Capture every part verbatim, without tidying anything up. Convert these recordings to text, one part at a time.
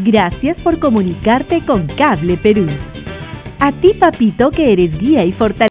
Gracias por comunicarte con Cable Perú. A ti, papito, que eres guía y fortaleza.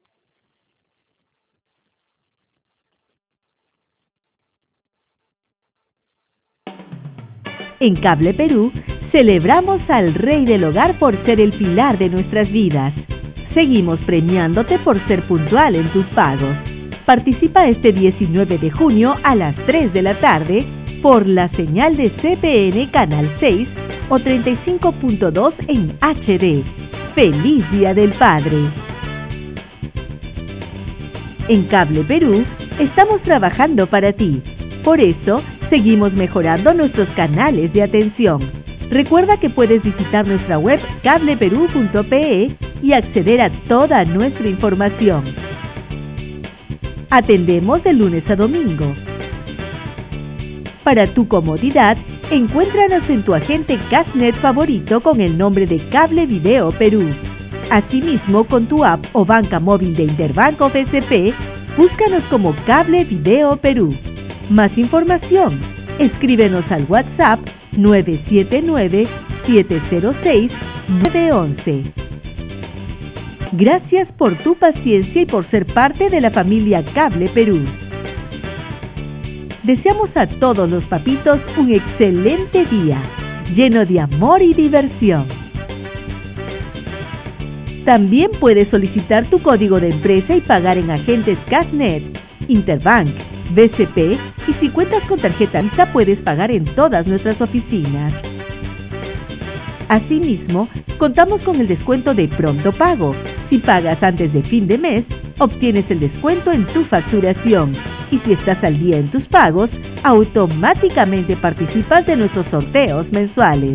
En Cable Perú, celebramos al Rey del Hogar por ser el pilar de nuestras vidas. Seguimos premiándote por ser puntual en tus pagos. Participa este diecinueve de junio a las tres de la tarde por la señal de C P N Canal seis o treinta y cinco punto dos en H D. ¡Feliz Día del Padre! En Cable Perú, estamos trabajando para ti. Por eso, seguimos mejorando nuestros canales de atención. Recuerda que puedes visitar nuestra web cable perú punto pe y acceder a toda nuestra información. Atendemos de lunes a domingo. Para tu comodidad, encuéntranos en tu agente Cashnet favorito con el nombre de Cable Video Perú. Asimismo, con tu app o banca móvil de Interbanco B C P, búscanos como Cable Video Perú. Más información, escríbenos al WhatsApp nueve siete nueve, siete cero seis, nueve uno uno. Gracias por tu paciencia y por ser parte de la familia Cable Perú. Deseamos a todos los papitos un excelente día, lleno de amor y diversión. También puedes solicitar tu código de empresa y pagar en agentes Cashnet, Interbank, B C P, y si cuentas con tarjeta Visa puedes pagar en todas nuestras oficinas. Asimismo, contamos con el descuento de Pronto Pago. Si pagas antes de fin de mes, obtienes el descuento en tu facturación. Y si estás al día en tus pagos, automáticamente participas de nuestros sorteos mensuales.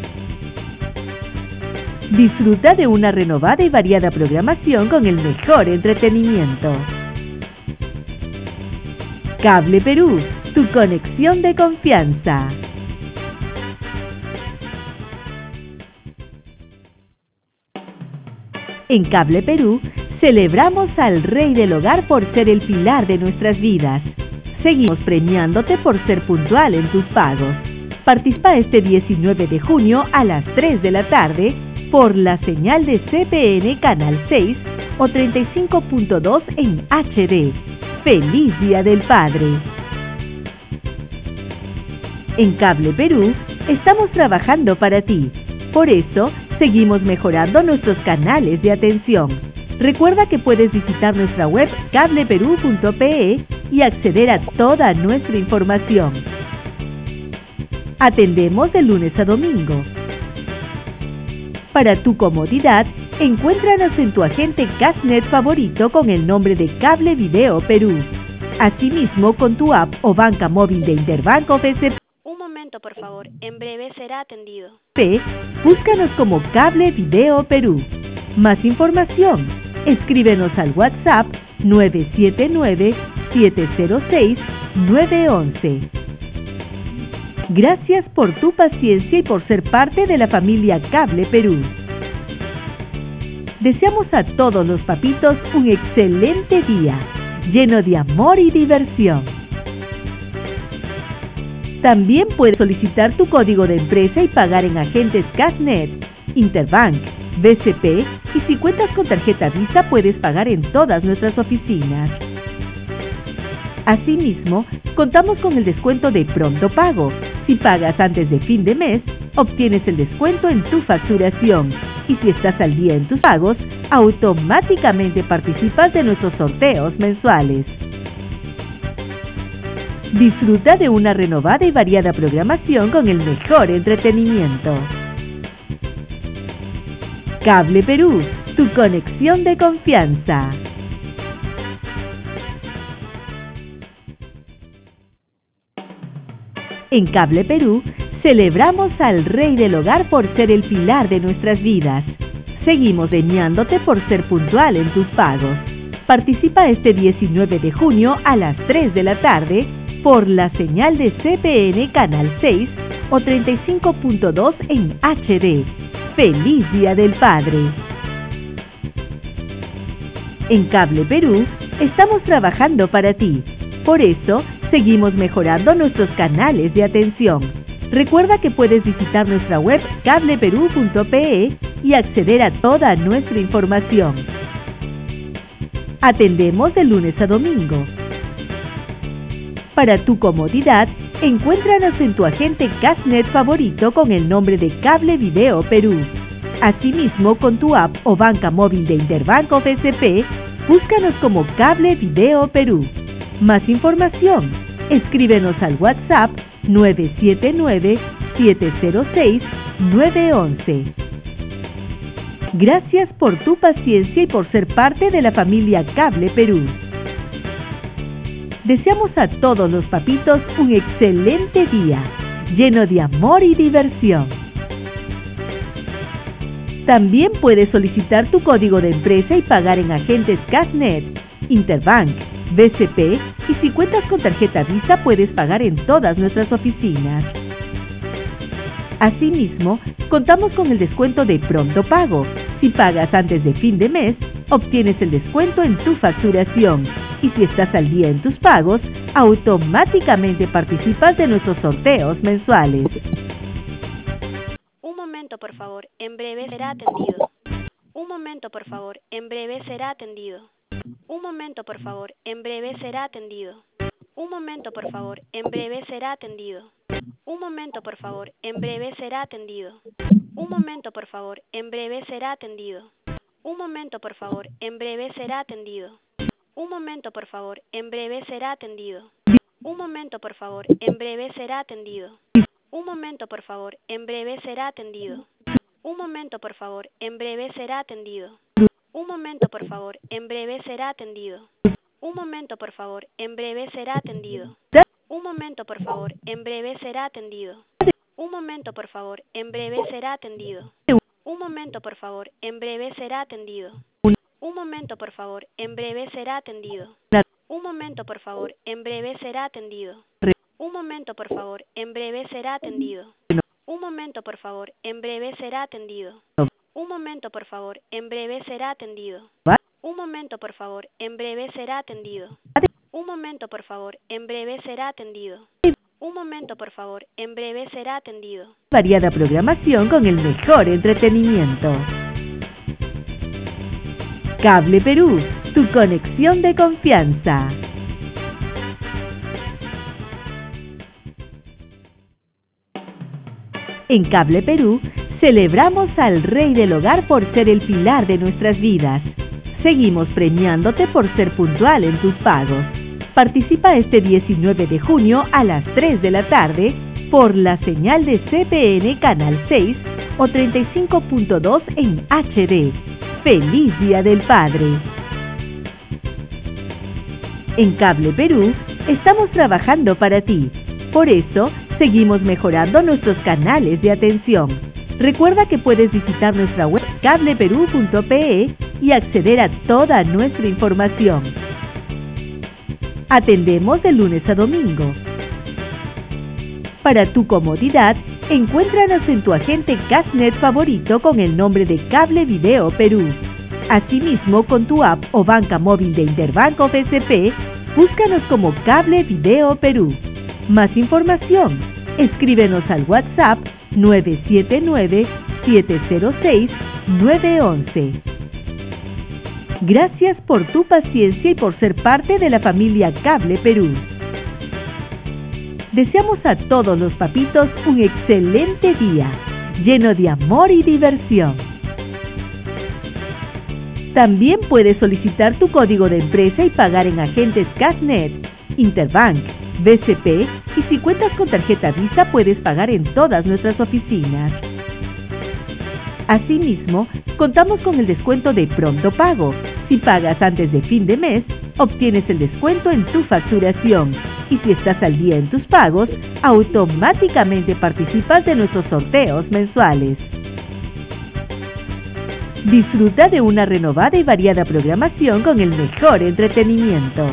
Disfruta de una renovada y variada programación con el mejor entretenimiento. Cable Perú, tu conexión de confianza. En Cable Perú, celebramos al Rey del Hogar por ser el pilar de nuestras vidas. Seguimos premiándote por ser puntual en tus pagos. Participa este diecinueve de junio a las tres de la tarde por la señal de C P N Canal seis o treinta y cinco punto dos en H D. ¡Feliz Día del Padre! En Cable Perú, estamos trabajando para ti. Por eso, seguimos mejorando nuestros canales de atención. Recuerda que puedes visitar nuestra web cable perú punto pe y acceder a toda nuestra información. Atendemos de lunes a domingo. Para tu comodidad, encuéntranos en tu agente Cashnet favorito con el nombre de Cable Video Perú. Asimismo, con tu app o banca móvil de Interbanco B C P. Un momento, por favor. En breve será atendido. Búscanos como Cable Video Perú. Más información, escríbenos al WhatsApp nueve siete nueve, siete cero seis, nueve uno uno. Gracias por tu paciencia y por ser parte de la familia Cable Perú. Deseamos a todos los papitos un excelente día, lleno de amor y diversión. También puedes solicitar tu código de empresa y pagar en agentes Cashnet, Interbank, B C P, y si cuentas con tarjeta Visa puedes pagar en todas nuestras oficinas. Asimismo, contamos con el descuento de Pronto Pago. Si pagas antes de fin de mes, obtienes el descuento en tu facturación. Y si estás al día en tus pagos, automáticamente participas de nuestros sorteos mensuales. Disfruta de una renovada y variada programación con el mejor entretenimiento. Cable Perú, tu conexión de confianza. En Cable Perú, celebramos al Rey del Hogar por ser el pilar de nuestras vidas. Seguimos premiándote por ser puntual en tus pagos. Participa este diecinueve de junio a las tres de la tarde por la señal de C P N Canal seis o treinta y cinco punto dos en H D. ¡Feliz Día del Padre! En Cable Perú, estamos trabajando para ti. Por eso, seguimos mejorando nuestros canales de atención. Recuerda que puedes visitar nuestra web cable perú punto pe y acceder a toda nuestra información. Atendemos de lunes a domingo. Para tu comodidad, encuéntranos en tu agente Cashnet favorito con el nombre de Cable Video Perú. Asimismo, con tu app o banca móvil de Interbanco B C P, búscanos como Cable Video Perú. Más información, escríbenos al WhatsApp nueve siete nueve, siete cero seis, nueve uno uno. Gracias por tu paciencia y por ser parte de la familia Cable Perú. Deseamos a todos los papitos un excelente día, lleno de amor y diversión. También puedes solicitar tu código de empresa y pagar en agentes Cashnet, Interbank, B C P, y si cuentas con tarjeta Visa puedes pagar en todas nuestras oficinas. Asimismo, contamos con el descuento de Pronto Pago. Si pagas antes de fin de mes, obtienes el descuento en tu facturación. Y si estás al día en tus pagos, automáticamente participas de nuestros sorteos mensuales. Un momento, por favor. En breve será atendido. Un momento, por favor. En breve será atendido. Un momento, por favor. En breve será atendido. Un momento, por favor. En breve será atendido. Un momento, por favor. En breve será atendido. Un momento, por favor. En breve será atendido. Un momento, por favor. En breve será atendido. Un momento, por favor. En breve será atendido. Un momento, por favor. En breve será atendido. Un momento, por favor. En breve será atendido. Un momento, por favor. En breve será atendido. Un momento, por favor. En breve será atendido. Un momento, por favor. En breve será atendido. Un momento, por favor. En breve será atendido. Un momento, por favor. En breve será atendido. Un momento, por favor. En breve será atendido. Un momento, por favor. En breve será atendido. Un momento, por favor. En breve será atendido. Un momento, por favor. En breve será atendido. Un momento, por favor. En breve será atendido. Un momento, por favor. En breve será atendido. Un momento, por favor. En breve será atendido. Un momento, por favor. En breve será atendido. Un momento, por favor. En breve será atendido. Variada programación con el mejor entretenimiento. Cable Perú, tu conexión de confianza. En Cable Perú, celebramos al Rey del Hogar por ser el pilar de nuestras vidas. Seguimos premiándote por ser puntual en tus pagos. Participa este diecinueve de junio a las tres de la tarde por la señal de C P N Canal seis o treinta y cinco punto dos en H D. ¡Feliz Día del Padre! En Cable Perú, estamos trabajando para ti. Por eso, seguimos mejorando nuestros canales de atención. Recuerda que puedes visitar nuestra web cable perú punto pe y acceder a toda nuestra información. Atendemos de lunes a domingo. Para tu comodidad, encuéntranos en tu agente Cashnet favorito con el nombre de Cable Video Perú. Asimismo, con tu app o banca móvil de Interbanco B C P, búscanos como Cable Video Perú. Más información, escríbenos al WhatsApp nueve siete nueve, siete cero seis, nueve uno uno. Gracias por tu paciencia y por ser parte de la familia Cable Perú. Deseamos a todos los papitos un excelente día, lleno de amor y diversión. También puedes solicitar tu código de empresa y pagar en agentes Cashnet, Interbank, B C P, y si cuentas con tarjeta Visa puedes pagar en todas nuestras oficinas. Asimismo, contamos con el descuento de Pronto Pago. Si pagas antes de fin de mes, obtienes el descuento en tu facturación. Y si estás al día en tus pagos, automáticamente participas de nuestros sorteos mensuales. Disfruta de una renovada y variada programación con el mejor entretenimiento.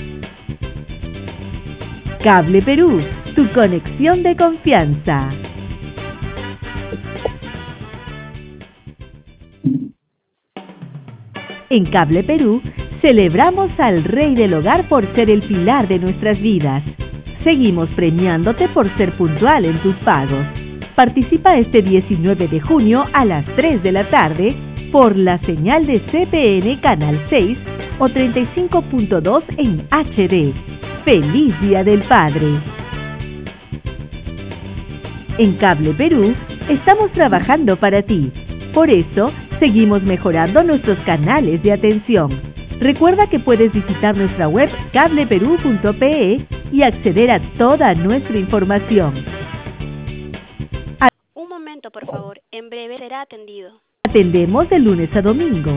Cable Perú, tu conexión de confianza. En Cable Perú, celebramos al Rey del Hogar por ser el pilar de nuestras vidas. Seguimos premiándote por ser puntual en tus pagos. Participa este diecinueve de junio a las tres de la tarde por la señal de C P N Canal seis o treinta y cinco punto dos en H D. ¡Feliz Día del Padre! En Cable Perú estamos trabajando para ti. Por eso, seguimos mejorando nuestros canales de atención. Recuerda que puedes visitar nuestra web cable perú punto pe y acceder a toda nuestra información. Un momento, por favor. En breve será atendido. Atendemos de lunes a domingo.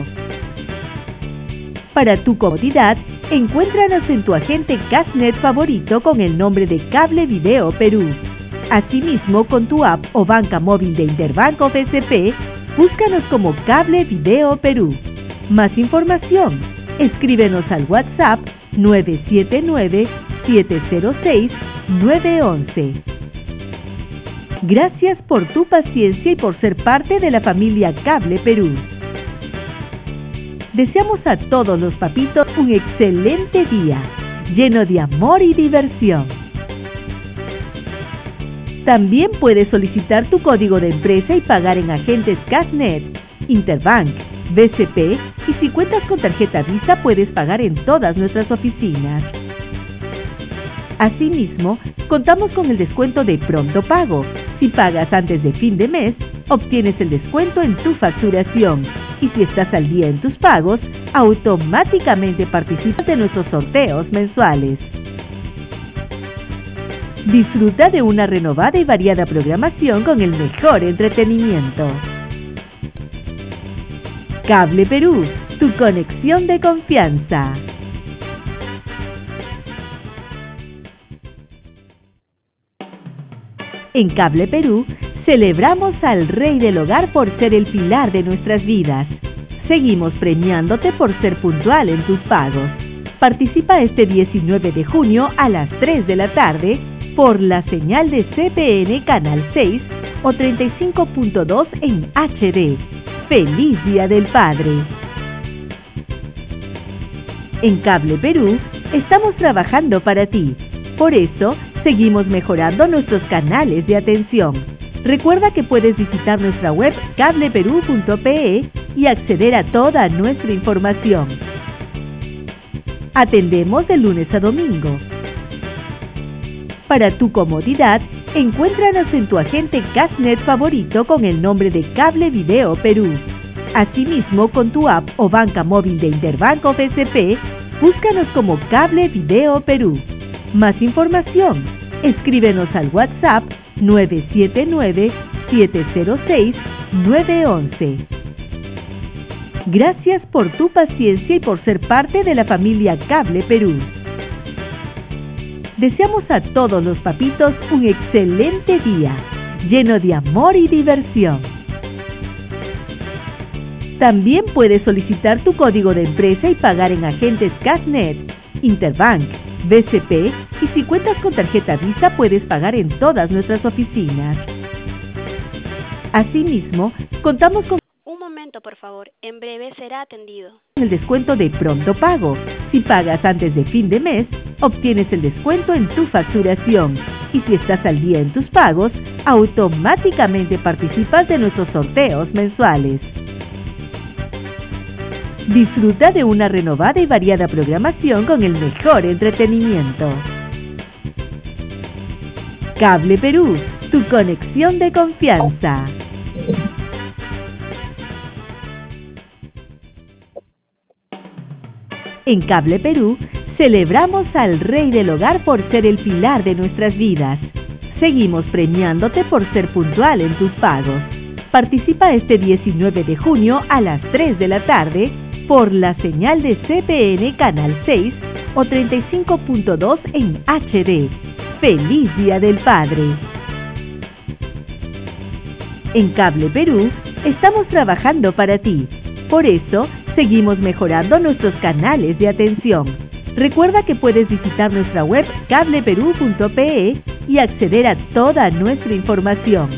Para tu comodidad, encuéntranos en tu agente Cashnet favorito con el nombre de Cable Video Perú. Asimismo, con tu app o banca móvil de Interbanco B C P, búscanos como Cable Video Perú. Más información, escríbenos al WhatsApp nueve siete nueve, siete cero seis, nueve uno uno. Gracias por tu paciencia y por ser parte de la familia Cable Perú. Deseamos a todos los papitos un excelente día, lleno de amor y diversión. También puedes solicitar tu código de empresa y pagar en agentes Cashnet, Interbank, B C P y si cuentas con tarjeta Visa puedes pagar en todas nuestras oficinas. Asimismo, contamos con el descuento de Pronto Pago. Si pagas antes de fin de mes, obtienes el descuento en tu facturación. Y si estás al día en tus pagos, automáticamente participas de nuestros sorteos mensuales. Disfruta de una renovada y variada programación con el mejor entretenimiento. Cable Perú, tu conexión de confianza. En Cable Perú, celebramos al Rey del Hogar por ser el pilar de nuestras vidas. Seguimos premiándote por ser puntual en tus pagos. Participa este diecinueve de junio a las tres de la tarde por la señal de C P N Canal seis o treinta y cinco punto dos en H D. ¡Feliz Día del Padre! En Cable Perú estamos trabajando para ti. Por eso, seguimos mejorando nuestros canales de atención. Recuerda que puedes visitar nuestra web cable perú punto pe y acceder a toda nuestra información. Atendemos de lunes a domingo. Para tu comodidad, encuéntranos en tu agente Cashnet favorito con el nombre de Cable Video Perú. Asimismo, con tu app o banca móvil de Interbanco B C P, búscanos como Cable Video Perú. Más información, escríbenos al WhatsApp nueve siete nueve, siete cero seis, nueve uno uno. Gracias por tu paciencia y por ser parte de la familia Cable Perú. Deseamos a todos los papitos un excelente día, lleno de amor y diversión. También puedes solicitar tu código de empresa y pagar en agentes Cashnet, Interbank, B C P y si cuentas con tarjeta Visa puedes pagar en todas nuestras oficinas. Asimismo, contamos con Un momento, por favor. En breve será atendido. el descuento de Pronto Pago. Si pagas antes de fin de mes, obtienes el descuento en tu facturación. Y si estás al día en tus pagos, automáticamente participas de nuestros sorteos mensuales. Disfruta de una renovada y variada programación con el mejor entretenimiento. Cable Perú, tu conexión de confianza. En Cable Perú, celebramos al Rey del Hogar por ser el pilar de nuestras vidas. Seguimos premiándote por ser puntual en tus pagos. Participa este diecinueve de junio a las tres de la tarde por la señal de C P N Canal seis o treinta y cinco punto dos en H D. ¡Feliz Día del Padre! En Cable Perú estamos trabajando para ti. Por eso, seguimos mejorando nuestros canales de atención. Recuerda que puedes visitar nuestra web cable perú punto pe y acceder a toda nuestra información.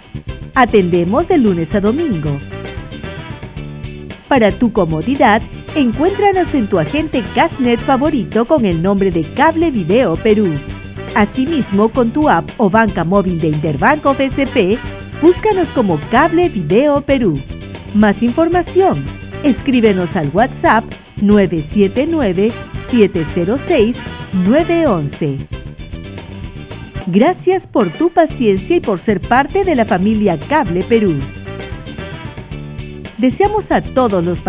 Atendemos de lunes a domingo. Para tu comodidad, Encuéntranos en tu agente Cashnet favorito con el nombre de Cable Video Perú. Asimismo, con tu app o banca móvil de Interbanco B C P, búscanos como Cable Video Perú. Más información, escríbenos al WhatsApp nueve siete nueve, siete cero seis, nueve uno uno. Gracias por tu paciencia y por ser parte de la familia Cable Perú. Deseamos a todos los